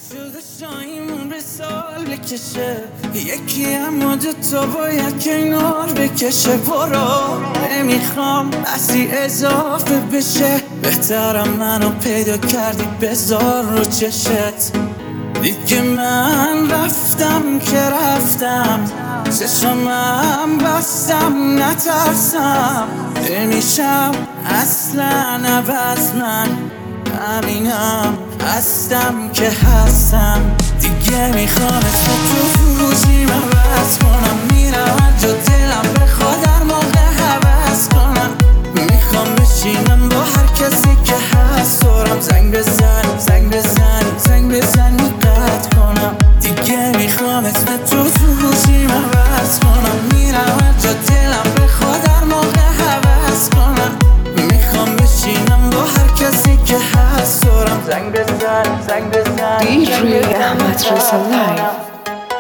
شده شایمون به سال بکشه یکی اما دوتا باید کنار بکشه برو نمیخوام بسی اضافه بشه بهترم منو پیدا کردی بذار رو چشت دیگه من رفتم که رفتم چشمم بستم نترسم نمیشم اصلا عوض من همینم هستم که هستم دیگه میخوام اسم تو گوشیم عوض کنم میرم هر جا دلم بخواد در موقع حوض کنم میخوام بشینم با هر کسی که هست دورم زنگ بزن زنگ بزن زنگ بزن قطع کنم دیگه میخوام اسم تو گوشیم عوض کنم میرم هر جا دلم بخواد در موقع حوض کنم میخوام بشینم با هر کسی که هست دورم زنگ بزن زنگ بزن DJ Ahmad Reza Live.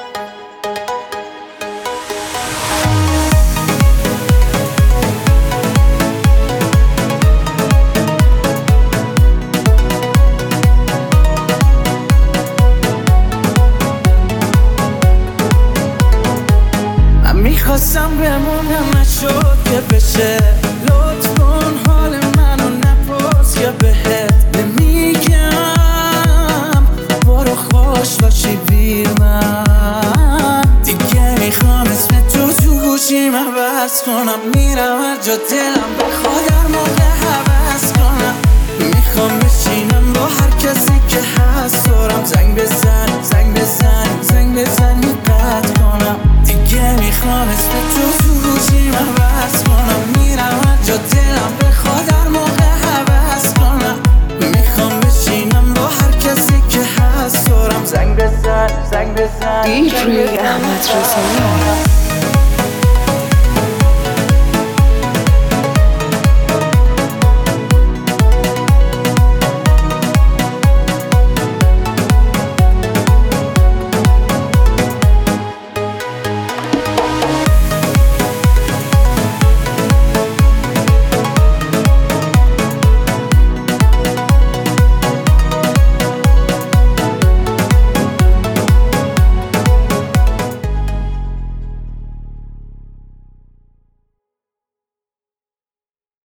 من میخواستم بمونم نشد که بشه لطف کن حال منو نپرس یا بهت نمیگم برو خوش باشی بیر من دیگه میخوام اسم تو گوشیم عوض کنم میرم هر جا دلم بخواد در موقع حوض کنم میخوام بشینم با هر کسی که هست دورم زنگ بزن زنگ بزن زنگ بزن قطع کنم دیگه میخوام اسم تو گوشیم عوض کنم میرم هر جا دلم بخواد در موقع حوض کنم میخوام بشینم با هر کسی که هست دورم زنگ بزن زنگ بزن DJ Ahmad Reza Live.